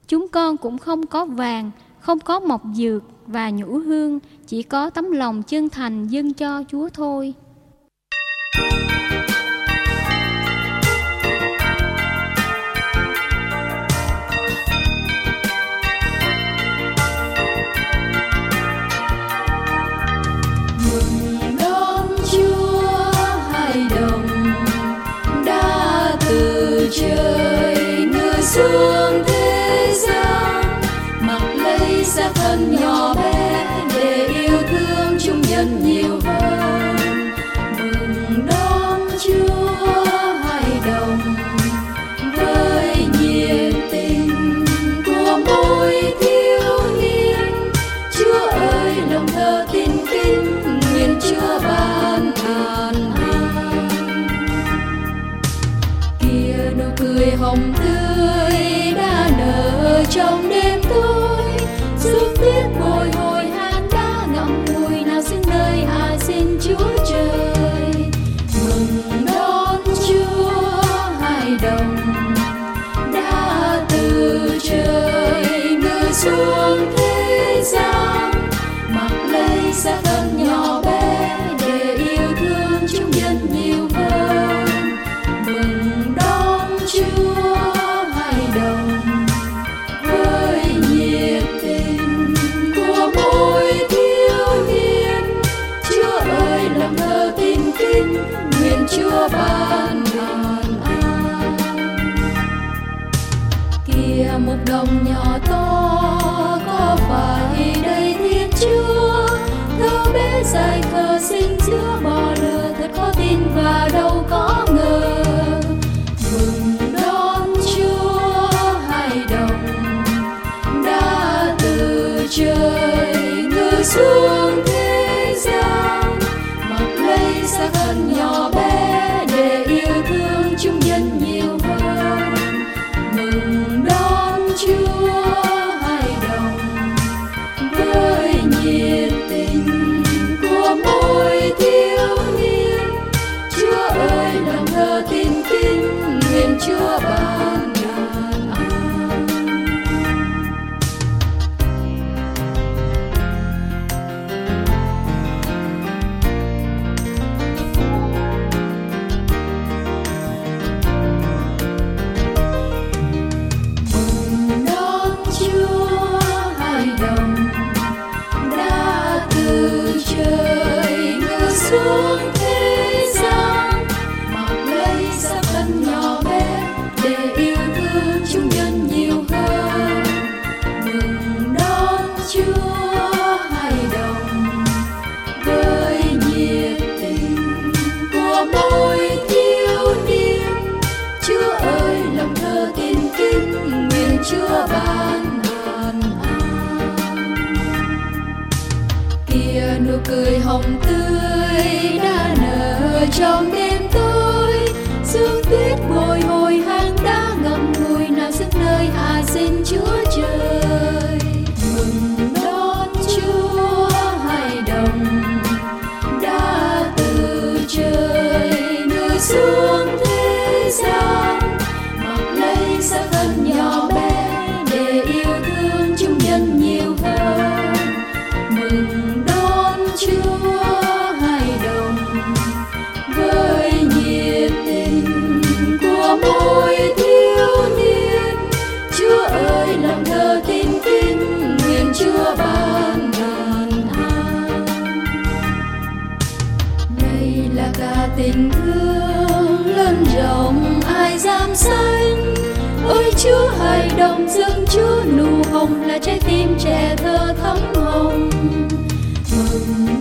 Chúng con cũng không có vàng, không có mộc dược và nhũ hương, chỉ có tấm lòng chân thành dâng cho Chúa thôi. Mừng đón Chúa, hài đồng đã từ trời ngự xuống thế gian, mặc lấy xác thân nhỏ bé để yêu thương chúng nhân nhiều hơn. Mừng đón Chúa, hài đồng với nhiệt tình của mỗi thiếu niên. Chúa ơi, lòng thờ tin kính nguyện Chúa ban an an. Kia nụ cười hồng tươi đã nở trong đêm tối, giúp tuyết bồi hồi han đã ngậm ngùi, nào xứng nơi ai xin Chúa trời. Mừng đón Chúa, hài đồng đã từ trời ngự xuống thế gian, mặc lấy xác thân nhỏ bé để yêu thương chúng nhân nhiều hơn. Mừng đón Chúa, hài đồng với nhiệt tình của mỗi thiếu niên. Chúa ơi, lòng thờ tin kính nguyện Chúa ban an an. Kia một đồng nhỏ to có phải đây Thiên Chúa? Thơ bé dài khờ sinh giữa bò lừa, thật khó tin và đâu có ngờ. Mừng đón Chúa, hài đồng đã từ trời ngự xuống thế gian, mặc lấy xác thân nhỏ bé để yêu thương chúng nhân nhiều hơn. Mừng đón Chúa, hài đồng với nhiệt tình của mỗi thiếu niên. Chúa ơi, lòng thờ tin kính nguyện Chúa ban an an. Mừng đón Chúa, hài đồng đã từ trời ngự xuống thế gian, mặc lấy xác thân nhỏ bé để yêu thương chúng nhân nhiều hơn. Mừng đón Chúa, hài đồng với nhiệt tình của mỗi thiếu niên. Chúa ơi, lòng thờ tin kính nguyện Chúa ban an an. Kia nụ cười hồng tươi đã nở trong đêm tối, sương tuyết bồi hồi hang đá ngậm ngùi, nào sức nơi ai xin Chúa trời. Mừng đón Chúa, hài đồng đã từ trời ngự xuống thế gian, mặc lấy xác thân nhỏ bé để yêu thương chúng nhân nhiều hơn. Mừng đón Chúa, hài đồng với nhiệt tình của mỗi thiếu niên. Chúa ơi, lòng thờ tin kính nguyện Chúa ban an an. Đây là cả tình thương lớn rộng ai dám sánh. Ôi Chúa hài đồng dâng Chúa nụ hồng, là trái tim trẻ thơ thắm hồng. Mừng